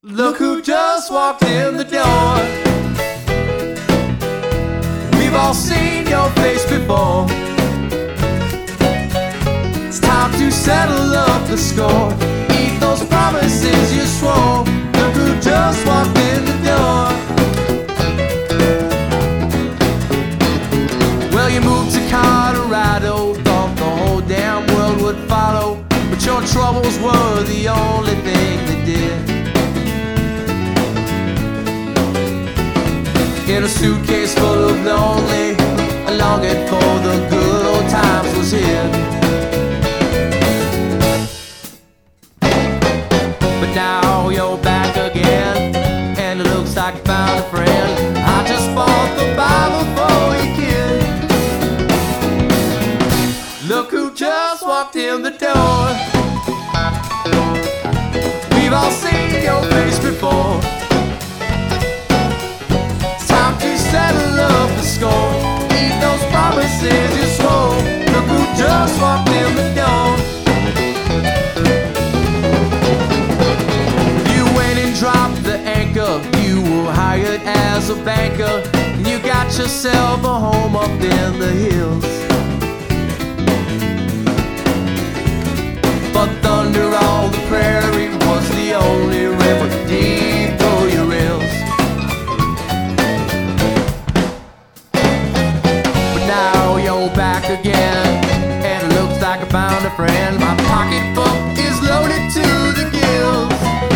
Look who just walked in the door. We've all seen your face before. It's time to settle up the score. Eat those promises you swore. Look who just walked in the door. Well, you moved to Colorado, thought the whole damn world would follow, but your troubles were the only thing they did. In a suitcase full of lonely, a longing for the good old times was here. But now you're back again, and it looks like you found a friend. I just bought the Bible for you, kid. Look who just walked in the door. We've all seen your face before. Settle up the score. Eat those promises you swore. Look who just walked in the door. You went and dropped the anchor. You were hired as a banker, and you got yourself a home up in the hills. But thunder on the prairie was the only remedy for your ills. Now you're back again, and it looks like I found a friend. My pocketbook is loaded to the gills.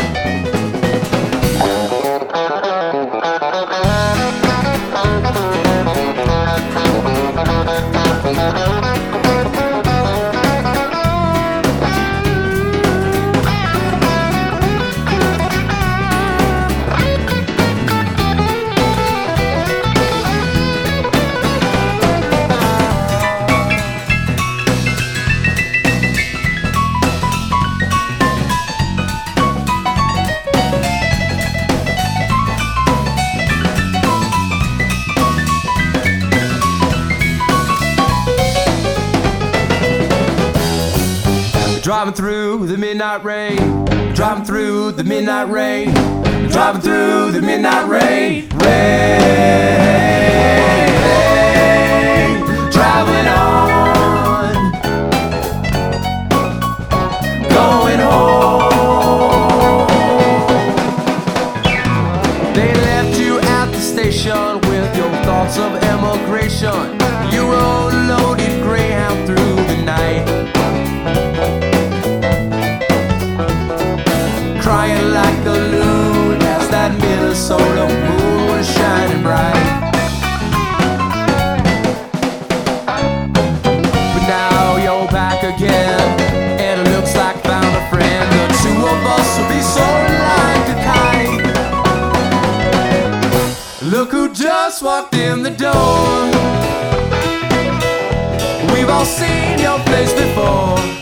Driving through the midnight rain, driving through the midnight rain, driving through the midnight rain, rain, driving on, going home. They left you at the station with your thoughts of emigration. You rode a loaded Greyhound through the night, crying like a loon as that Minnesota moon was shining bright. But now you're back again, and it looks like I found a friend. The two of us will be soaring like a kite. Look who just walked in the door. We've all seen your face before.